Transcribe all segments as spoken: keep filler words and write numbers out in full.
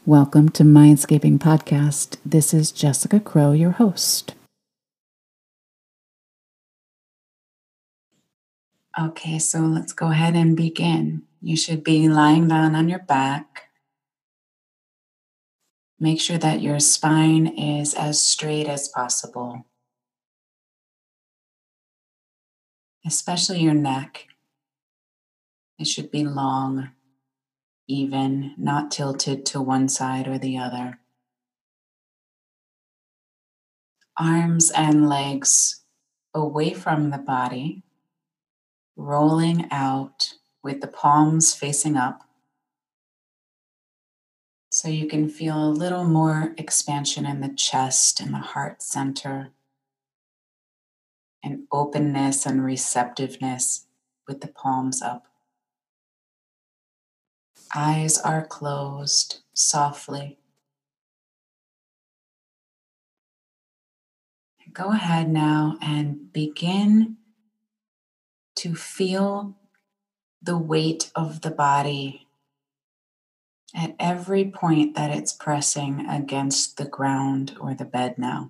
Welcome to Mindscaping Podcast. This is Jessica Crow, your host. Okay, so let's go ahead and begin. You should be lying down on your back. Make sure that your spine is as straight as possible, especially your neck. It should be long, even, not tilted to one side or the other. Arms and legs away from the body, rolling out with the palms facing up. So you can feel a little more expansion in the chest and the heart center, and openness and receptiveness with the palms up. Eyes are closed softly. Go ahead now and begin to feel the weight of the body at every point that it's pressing against the ground or the bed now.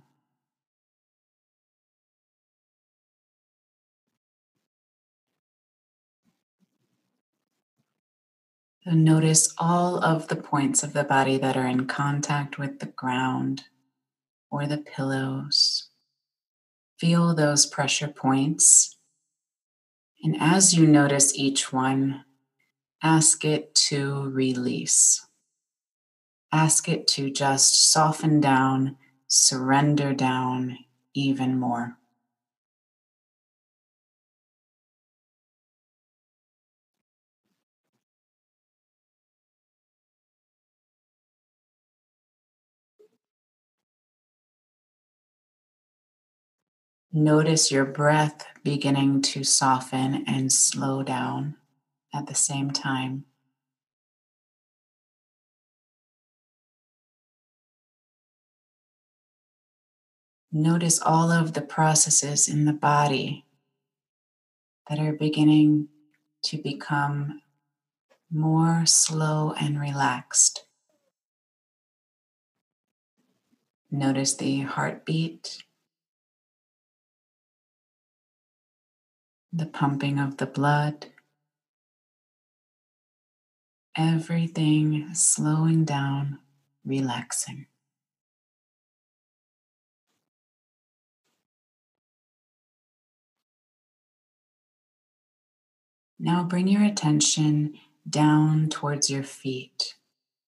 So notice all of the points of the body that are in contact with the ground or the pillows. Feel those pressure points. And as you notice each one, ask it to release. Ask it to just soften down, surrender down even more. Notice your breath beginning to soften and slow down at the same time. Notice all of the processes in the body that are beginning to become more slow and relaxed. Notice the heartbeat, the pumping of the blood, everything slowing down, relaxing. Now bring your attention down towards your feet.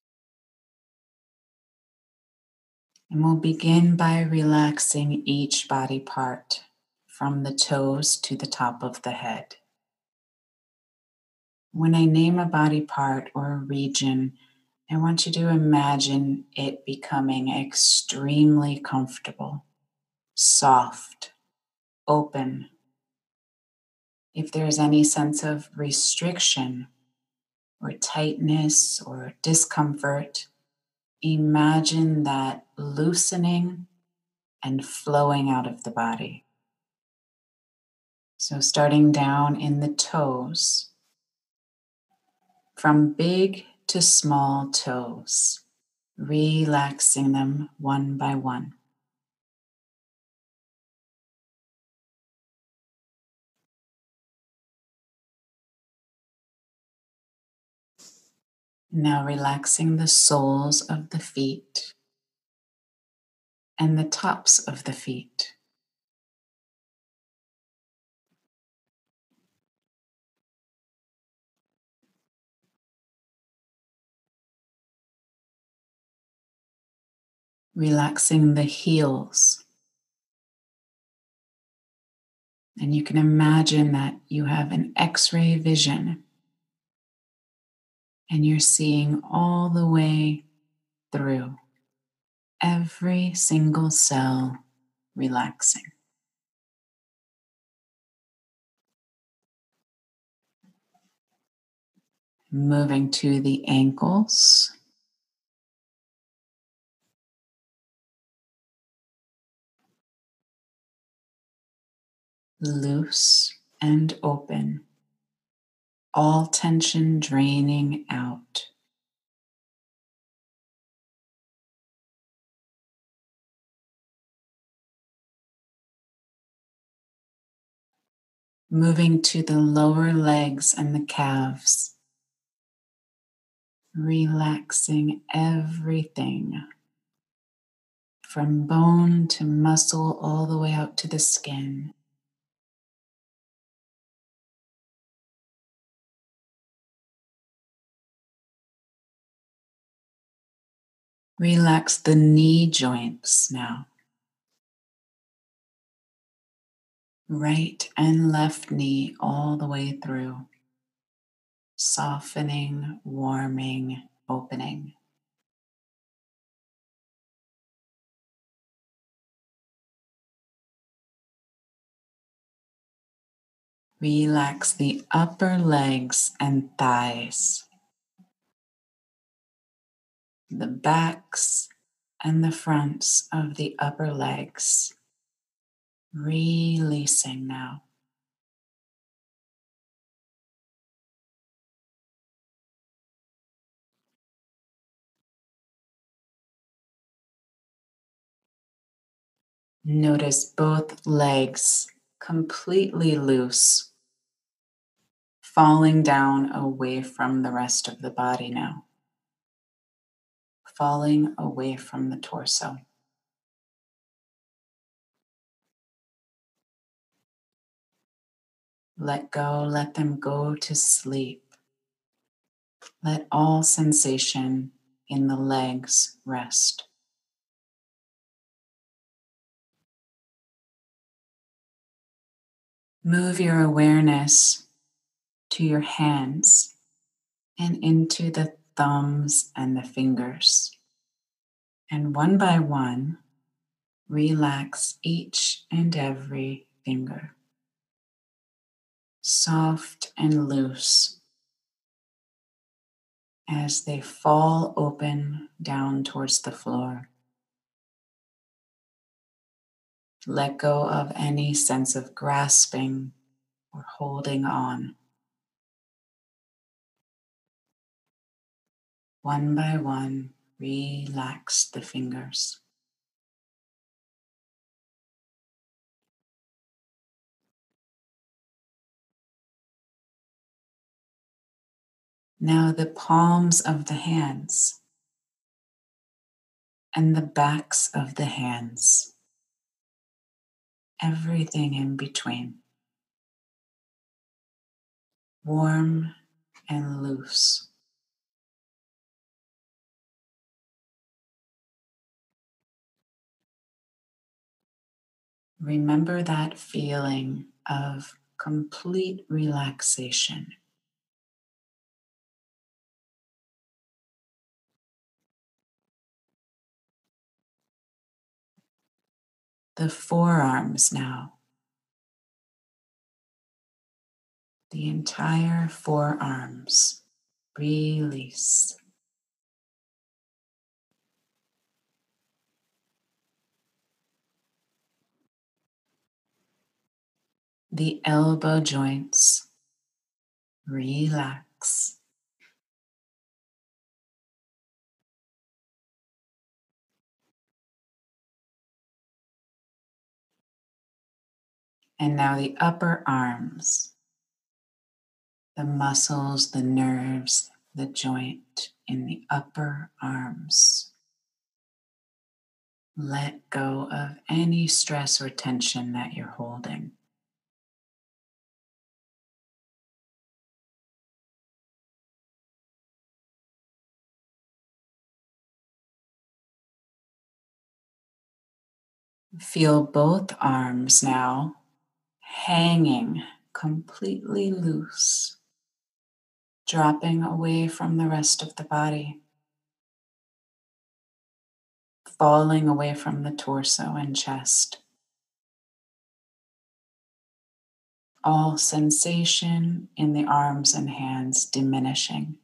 And we'll begin by relaxing each body part from the toes to the top of the head. When I name a body part or a region, I want you to imagine it becoming extremely comfortable, soft, open. If there's any sense of restriction or tightness or discomfort, imagine that loosening and flowing out of the body. So starting down in the toes, from big to small toes, relaxing them one by one. Now relaxing the soles of the feet and the tops of the feet. Relaxing the heels. And you can imagine that you have an X-ray vision and you're seeing all the way through, every single cell relaxing. Moving to the ankles. Loose and open. All tension draining out. moving to the lower legs and the calves, relaxing everything from bone to muscle all the way out to the skin. Relax the knee joints now. Right and left knee all the way through. Softening, warming, opening. Relax the upper legs and thighs, the backs and the fronts of the upper legs. Releasing now. Notice both legs completely loose, falling down away from the rest of the body now, falling away from the torso. Let go, let them go to sleep. Let all sensation in the legs rest. Move your awareness to your hands and into the thumbs and the fingers. And one by one, relax each and every finger. Soft and loose as they fall open down towards the floor. Let go of any sense of grasping or holding on. One by one, relax the fingers. Now the palms of the hands and the backs of the hands, everything in between, warm and loose. Remember that feeling of complete relaxation. The forearms now, the entire forearms, release. The elbow joints, relax. And now the upper arms, the muscles, the nerves, the joint in the upper arms. Let go of any stress or tension that you're holding. Feel both arms now hanging completely loose, dropping away from the rest of the body, falling away from the torso and chest. All sensation in the arms and hands diminishing.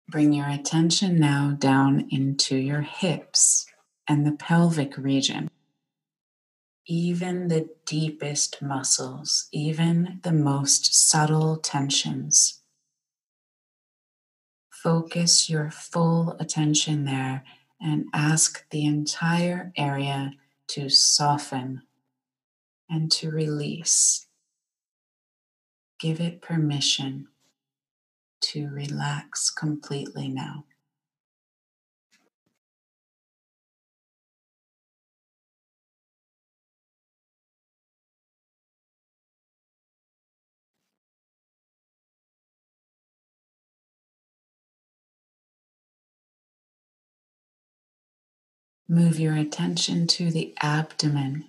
Bring your attention now down into your hips and the pelvic region. Even the deepest muscles, even the most subtle tensions. Focus your full attention there and ask the entire area to soften and to release. Give it permission to relax completely now. Move your attention to the abdomen.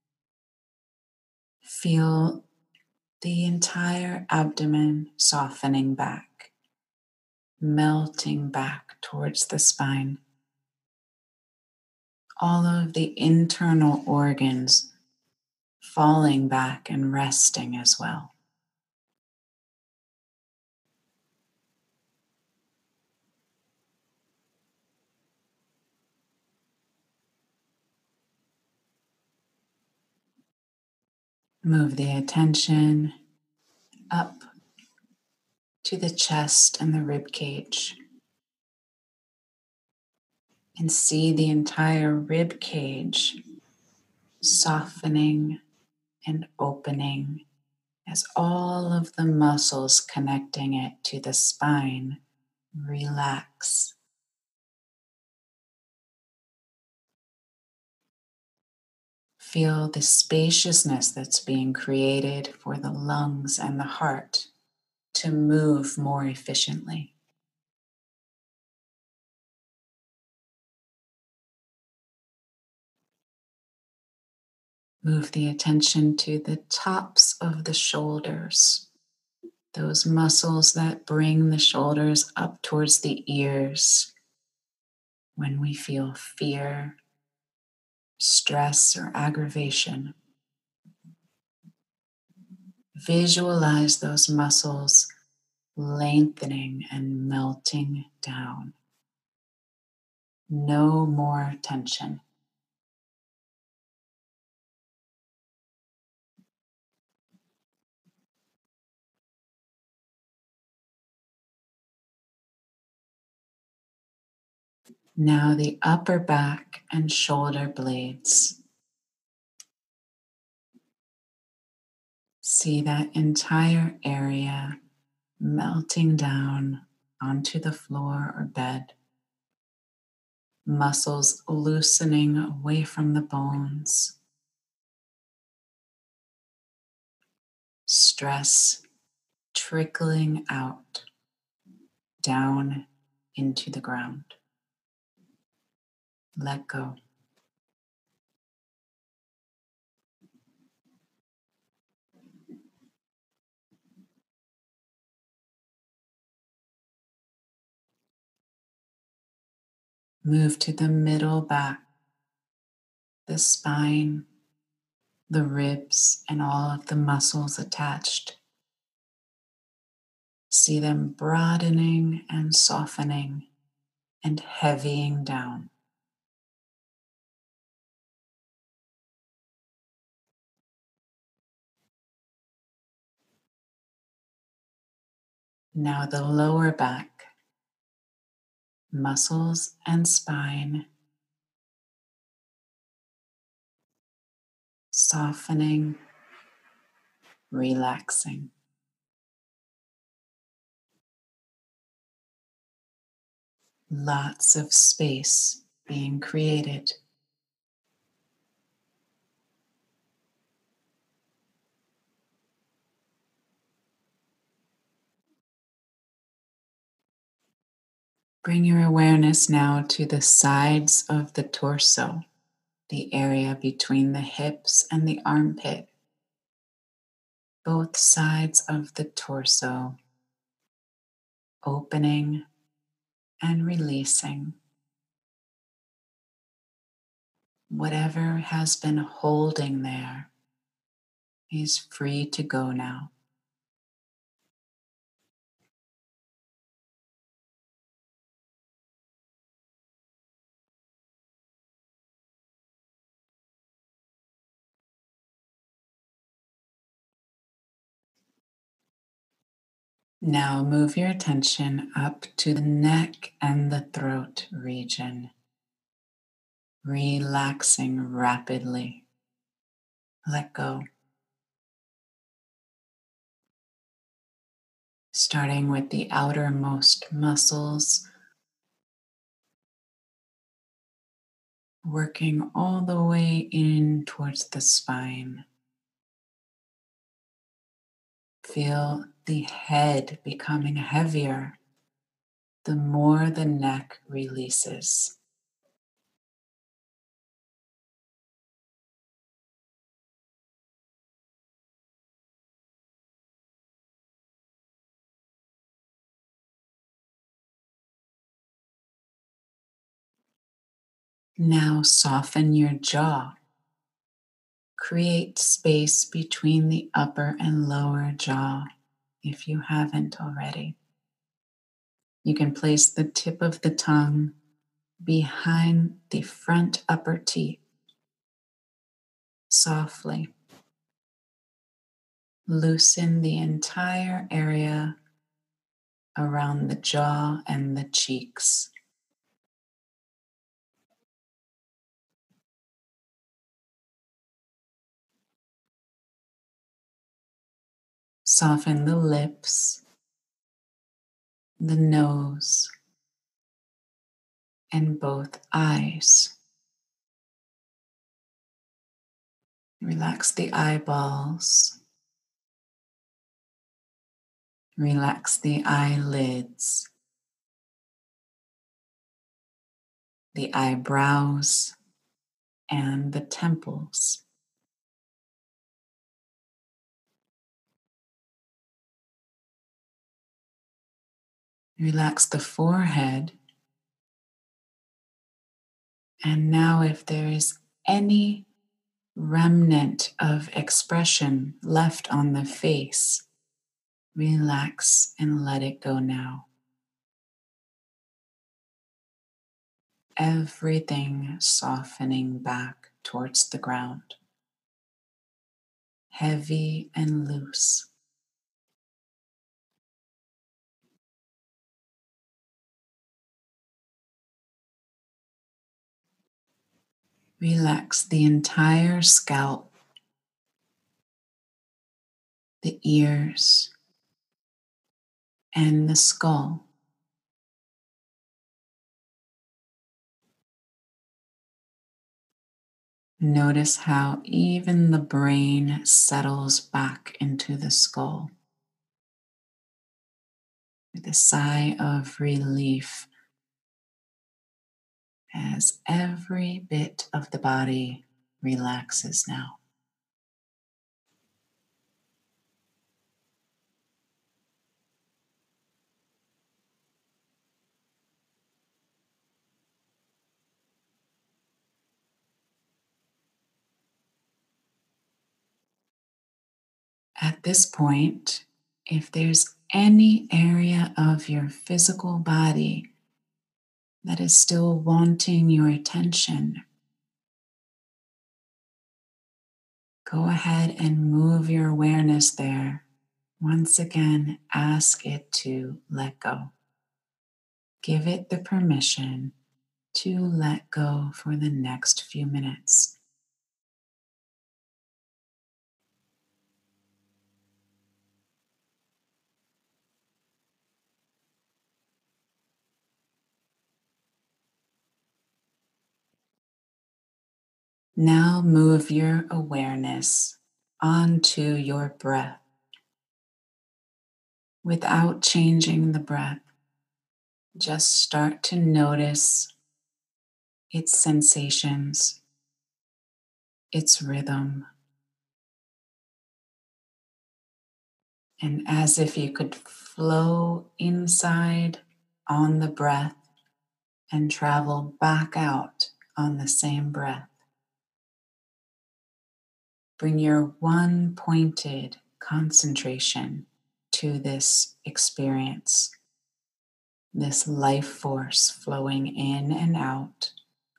Feel the entire abdomen softening back, melting back towards the spine. All of the internal organs falling back and resting as well. Move the attention up to the chest and the rib cage, and see the entire rib cage softening and opening as all of the muscles connecting it to the spine relax. Feel the spaciousness that's being created for the lungs and the heart to move more efficiently. Move the attention to the tops of the shoulders, those muscles that bring the shoulders up towards the ears when we feel fear, stress, or aggravation. Visualize those muscles lengthening and melting down. No more tension. Now the upper back and shoulder blades. See that entire area melting down onto the floor or bed. Muscles loosening away from the bones. Stress trickling out, down into the ground. Let go. Move to the middle back, the spine, the ribs, and all of the muscles attached. See them broadening and softening and heavying down. Now the lower back, muscles and spine, softening, relaxing. Lots of space being created. Bring your awareness now to the sides of the torso, the area between the hips and the armpit. Both sides of the torso, opening and releasing. Whatever has been holding there is free to go now. Now move your attention up to the neck and the throat region, relaxing rapidly. Let go. Starting with the outermost muscles, working all the way in towards the spine. Feel the head becoming heavier the more the neck releases. Now soften your jaw. Create space between the upper and lower jaw if you haven't already. You can place the tip of the tongue behind the front upper teeth. Softly loosen the entire area around the jaw and the cheeks. Soften the lips, the nose, and both eyes. Relax the eyeballs. Relax the eyelids, the eyebrows, and the temples. Relax the forehead. And now, if there is any remnant of expression left on the face, relax and let it go now. Everything softening back towards the ground, heavy and loose. Relax the entire scalp, the ears, and the skull. Notice how even the brain settles back into the skull with a sigh of relief as every bit of the body relaxes now. At this point, if there's any area of your physical body that is still wanting your attention, go ahead and move your awareness there. Once again, ask it to let go. Give it the permission to let go for the next few minutes. Now move your awareness onto your breath without changing the breath. Just start to notice its sensations, its rhythm. And as if you could flow inside on the breath and travel back out on the same breath. Bring your one pointed concentration to this experience, this life force flowing in and out,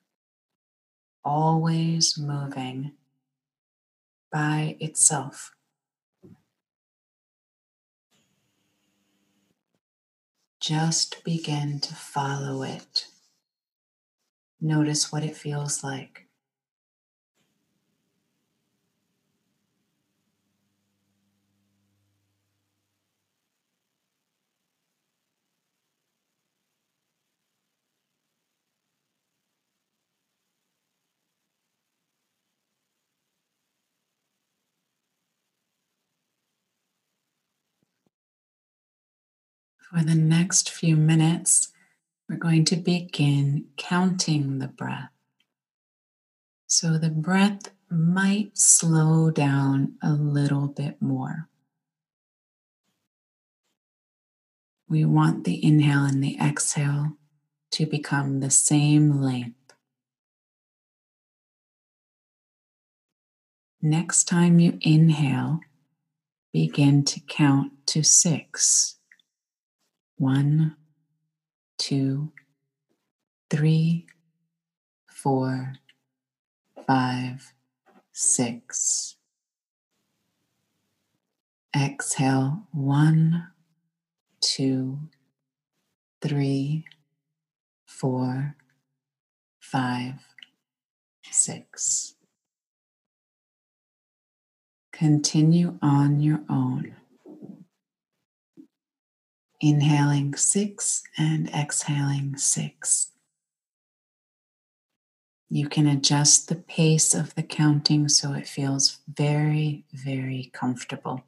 always moving by itself. Just begin to follow it. Notice what it feels like. For the next few minutes, we're going to begin counting the breath. So the breath might slow down a little bit more. We want the inhale and the exhale to become the same length. Next time you inhale, begin to count to six. One, two, three, four, five, six. Exhale, one, two, three, four, five, six. Continue on your own. Inhaling six and exhaling six. You can adjust the pace of the counting so it feels very, very comfortable.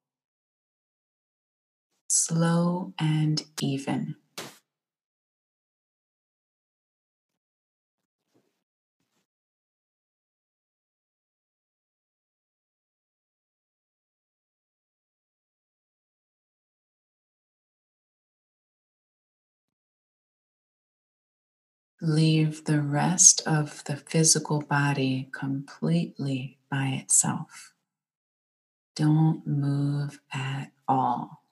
Slow and even. Leave the rest of the physical body completely by itself. Don't move at all.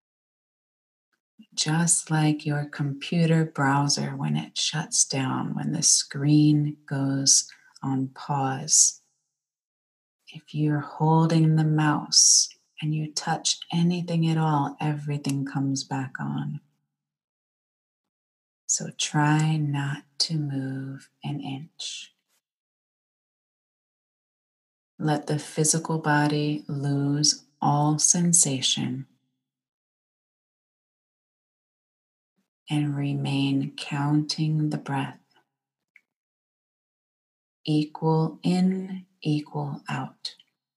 Just like your computer browser when it shuts down, when the screen goes on pause. If you're holding the mouse and you touch anything at all, everything comes back on. So try not to move an inch. Let the physical body lose all sensation and remain counting the breath. Equal in, equal out.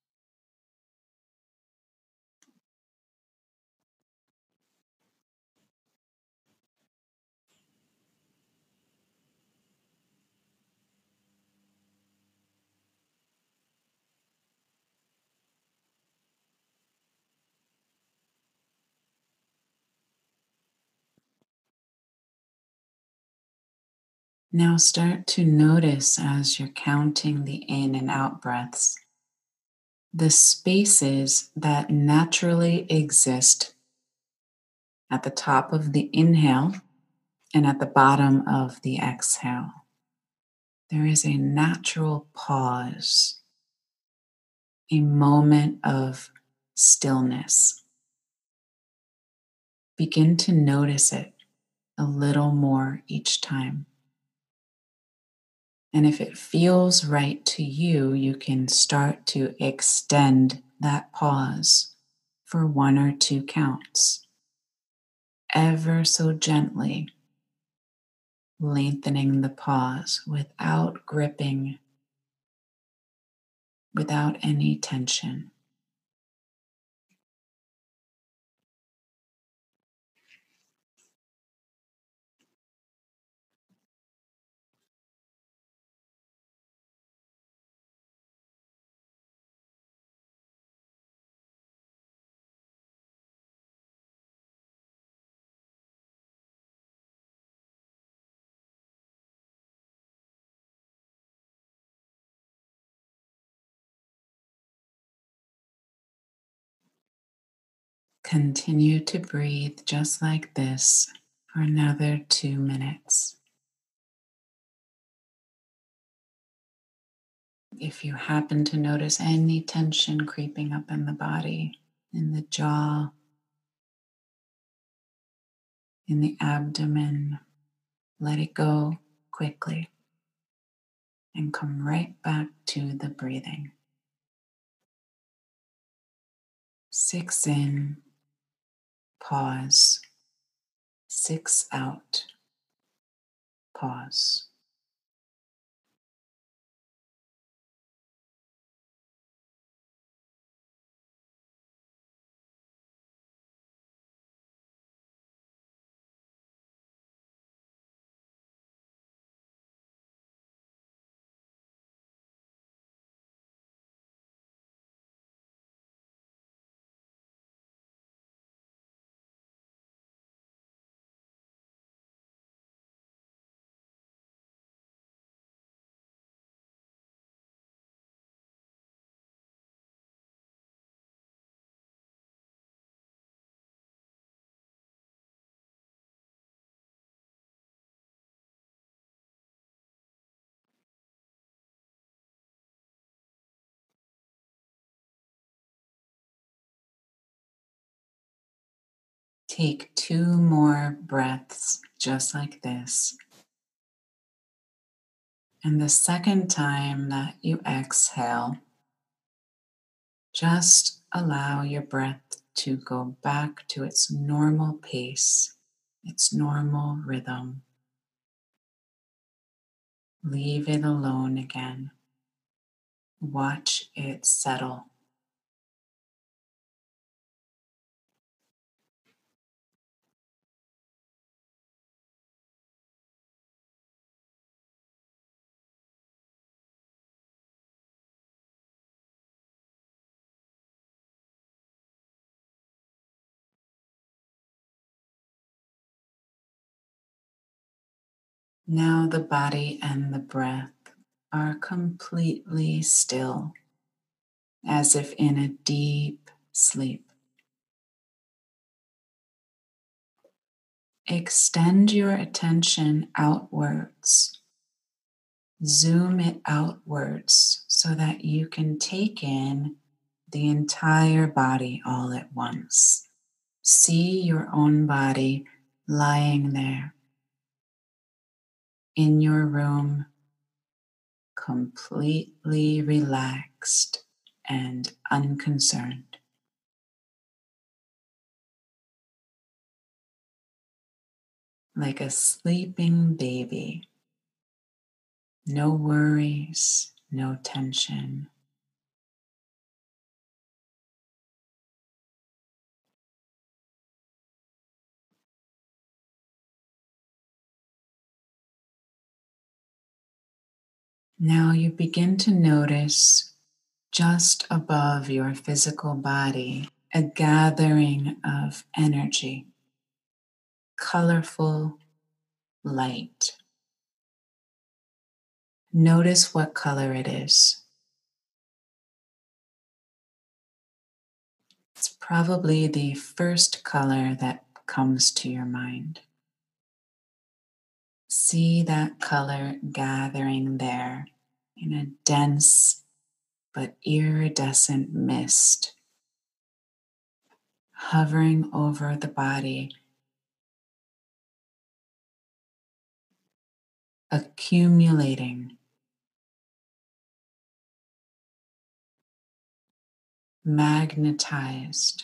Now start to notice as you're counting the in and out breaths, the spaces that naturally exist at the top of the inhale and at the bottom of the exhale. There is a natural pause, a moment of stillness. Begin to notice it a little more each time. And if it feels right to you, you can start to extend that pause for one or two counts, ever so gently, lengthening the pause without gripping, without any tension. Continue to breathe just like this for another two minutes. If you happen to notice any tension creeping up in the body, in the jaw, in the abdomen. Let it go quickly and come right back to the breathing. Six in, pause. Six out, pause. Take two more breaths just like this. And the second time that you exhale, just allow your breath to go back to its normal pace, its normal rhythm. Leave it alone again. Watch it settle. Now the body and the breath are completely still, as if in a deep sleep. Extend your attention outwards. Zoom it outwards so that you can take in the entire body all at once. See your own body lying there in your room, completely relaxed and unconcerned. Like a sleeping baby. No worries, no tension. Now you begin to notice just above your physical body a gathering of energy, colorful light. Notice what color it is. It's probably the first color that comes to your mind. See that color gathering there in a dense but iridescent mist, hovering over the body, accumulating, magnetized,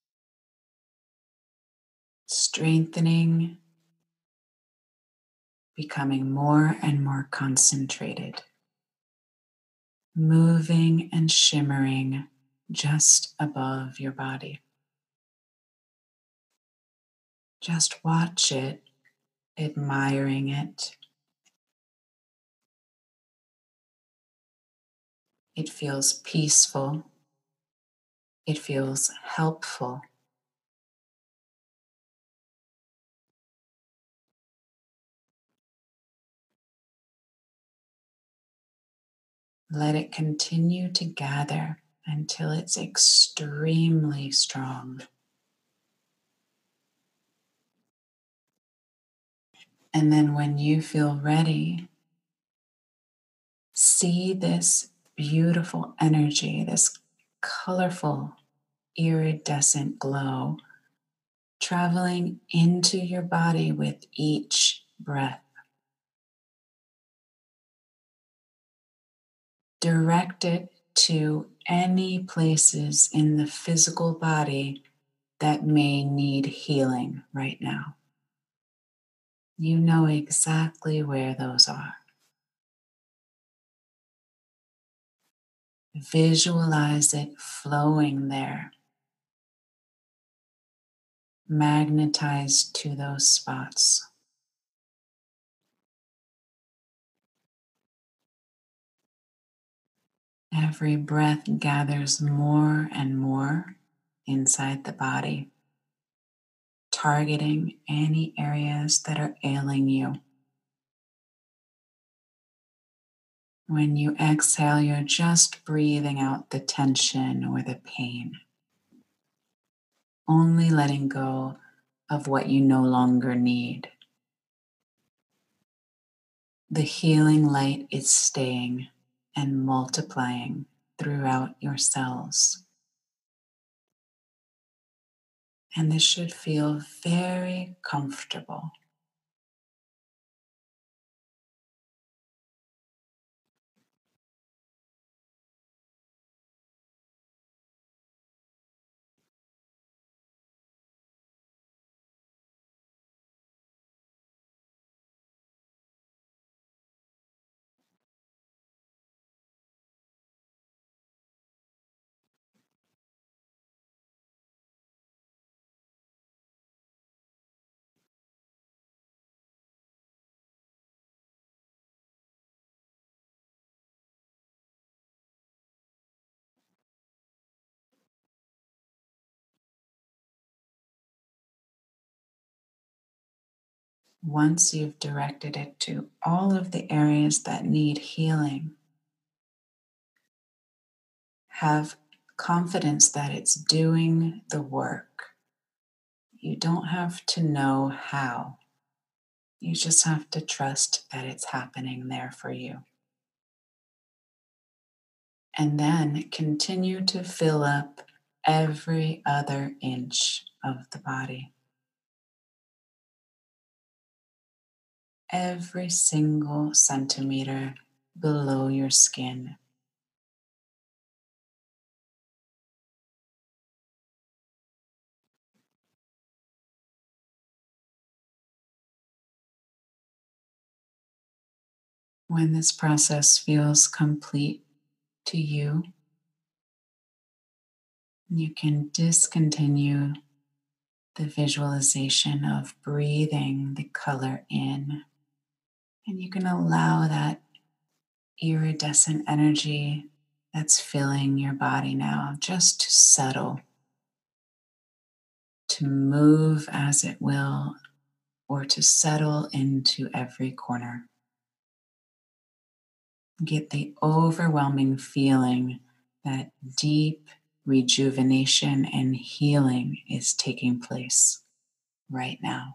strengthening, becoming more and more concentrated, moving and shimmering just above your body. Just watch it, admiring it. It feels peaceful. It feels helpful. Let it continue to gather until it's extremely strong. And then when you feel ready, see this beautiful energy, this colorful, iridescent glow traveling into your body with each breath. Direct it to any places in the physical body that may need healing right now. You know exactly where those are. Visualize it flowing there. Magnetize to those spots. Every breath gathers more and more inside the body, targeting any areas that are ailing you. When you exhale, you're just breathing out the tension or the pain, only letting go of what you no longer need. The healing light is staying and multiplying throughout your cells. And this should feel very comfortable. Once you've directed it to all of the areas that need healing, have confidence that it's doing the work. You don't have to know how. You just have to trust that it's happening there for you. And then continue to fill up every other inch of the body. Every single centimeter below your skin. When this process feels complete to you, you can discontinue the visualization of breathing the color in, and you can allow that iridescent energy that's filling your body now just to settle, to move as it will, or to settle into every corner. Get the overwhelming feeling that deep rejuvenation and healing is taking place right now.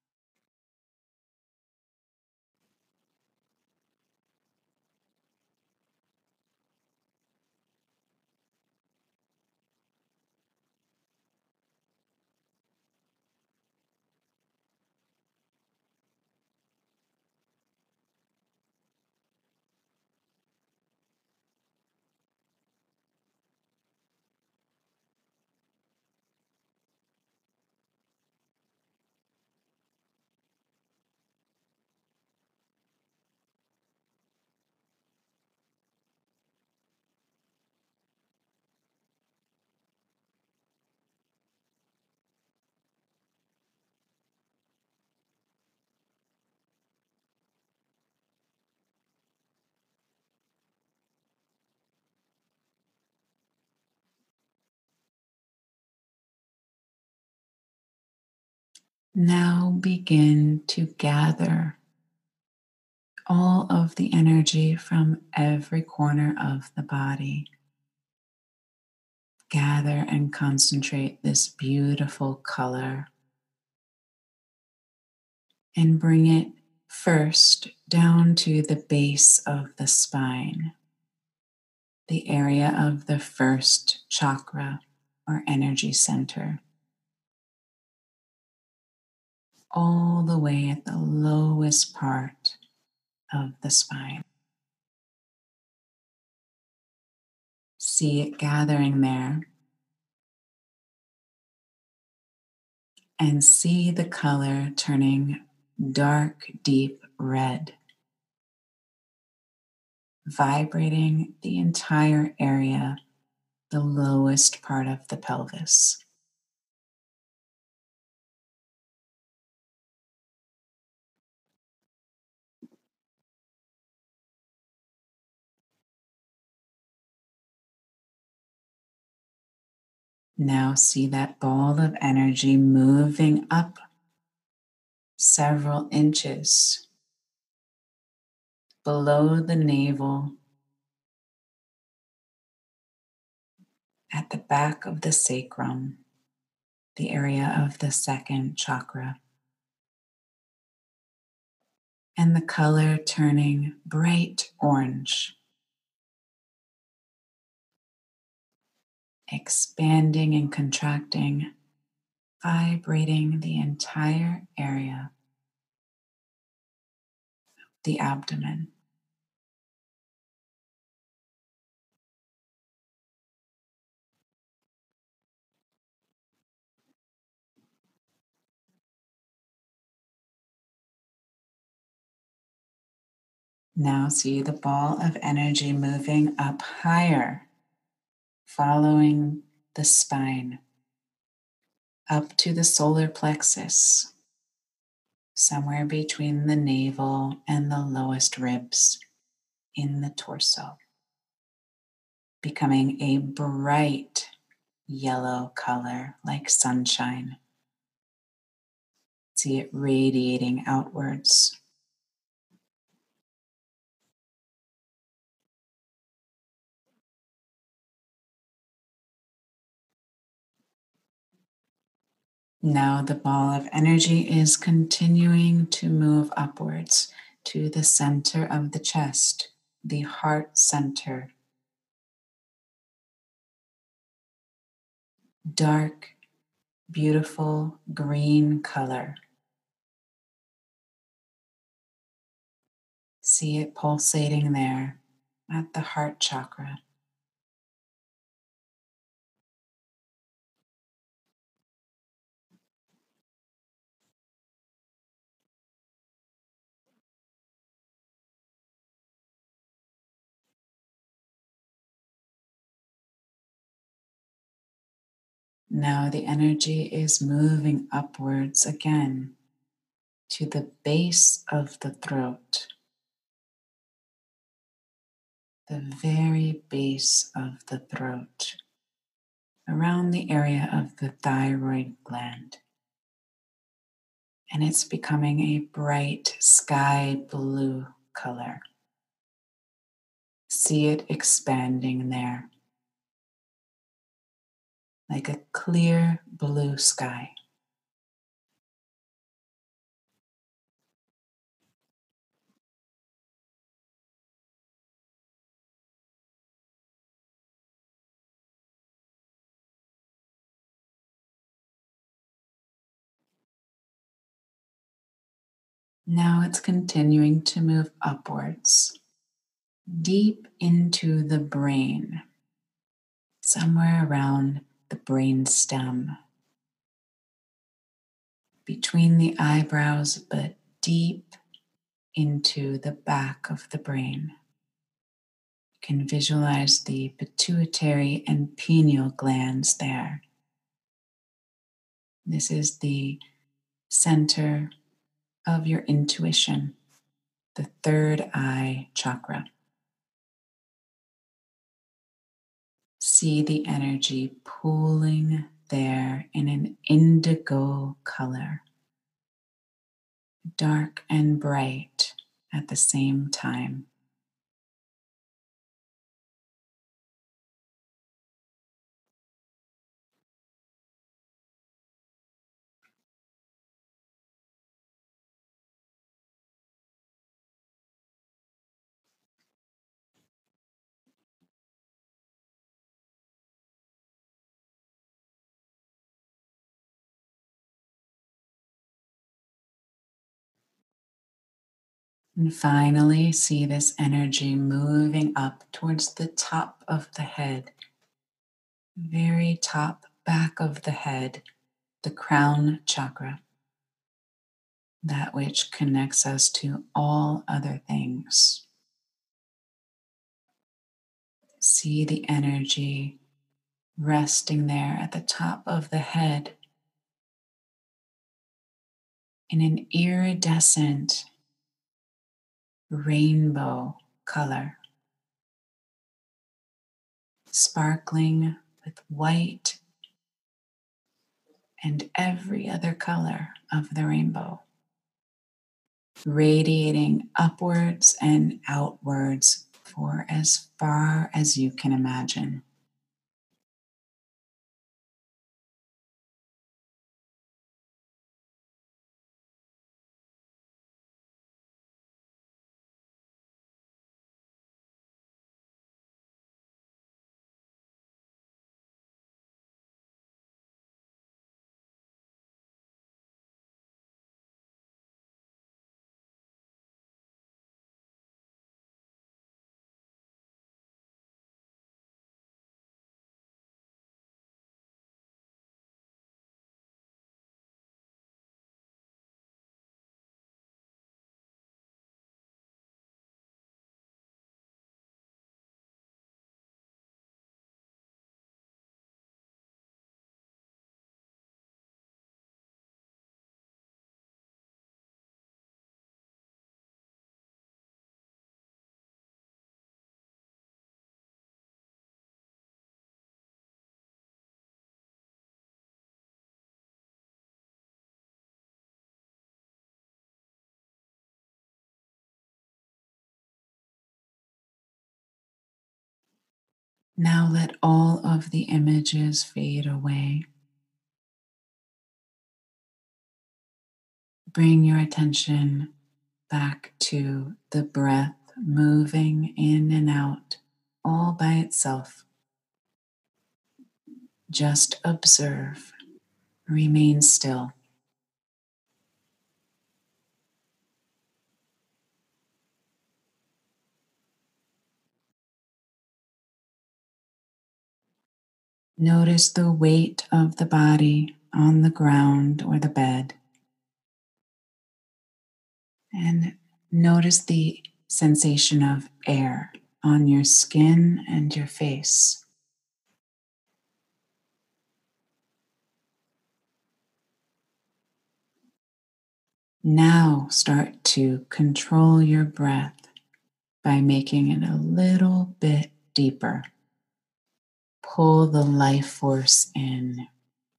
Now begin to gather all of the energy from every corner of the body. Gather and concentrate this beautiful color and bring it first down to the base of the spine, the area of the first chakra or energy center. all the way at the lowest part of the spine. See it gathering there and see the color turning dark, deep red, vibrating the entire area, the lowest part of the pelvis. Now see that ball of energy moving up several inches below the navel at the back of the sacrum, the area of the second chakra. And the color turning bright orange, expanding and contracting, vibrating the entire area, the abdomen. Now see the ball of energy moving up higher, following the spine, up to the solar plexus, somewhere between the navel and the lowest ribs in the torso, becoming a bright yellow color like sunshine. See it radiating outwards. Now the ball of energy is continuing to move upwards to the center of the chest, the heart center. Dark, beautiful green color. See it pulsating there at the heart chakra. Now the energy is moving upwards again to the base of the throat, the very base of the throat, around the area of the thyroid gland. And it's becoming a bright sky blue color. See it expanding there, like a clear blue sky. Now it's continuing to move upwards, deep into the brain, somewhere around the brain stem, between the eyebrows, but deep into the back of the brain. You can visualize the pituitary and pineal glands there. This is the center of your intuition, the third eye chakra. See the energy pooling there in an indigo color, dark and bright at the same time. And finally, see this energy moving up towards the top of the head, very top back of the head, the crown chakra, that which connects us to all other things. See the energy resting there at the top of the head in an iridescent rainbow color, sparkling with white and every other color of the rainbow, radiating upwards and outwards for as far as you can imagine. Now let all of the images fade away. Bring your attention back to the breath moving in and out all by itself. Just observe. Remain still. Notice the weight of the body on the ground or the bed. And notice the sensation of air on your skin and your face. Now start to control your breath by making it a little bit deeper. Pull the life force in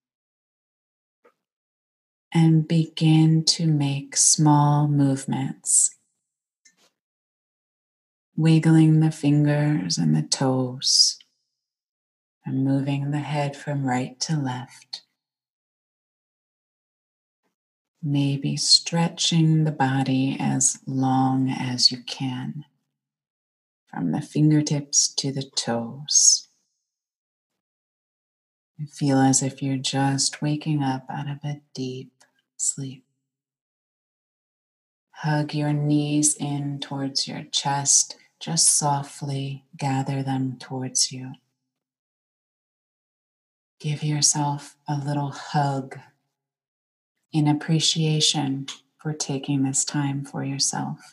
and begin to make small movements, wiggling the fingers and the toes and moving the head from right to left. Maybe stretching the body as long as you can, from the fingertips to the toes. You feel as if you're just waking up out of a deep sleep. Hug your knees in towards your chest. Just softly gather them towards you. Give yourself a little hug in appreciation for taking this time for yourself.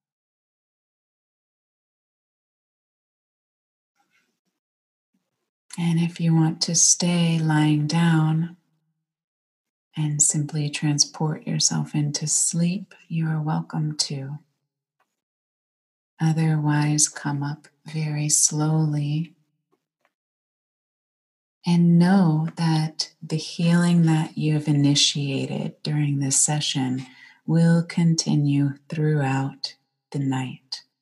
And if you want to stay lying down and simply transport yourself into sleep, you are welcome to. Otherwise, come up very slowly and know that the healing that you've initiated during this session will continue throughout the night.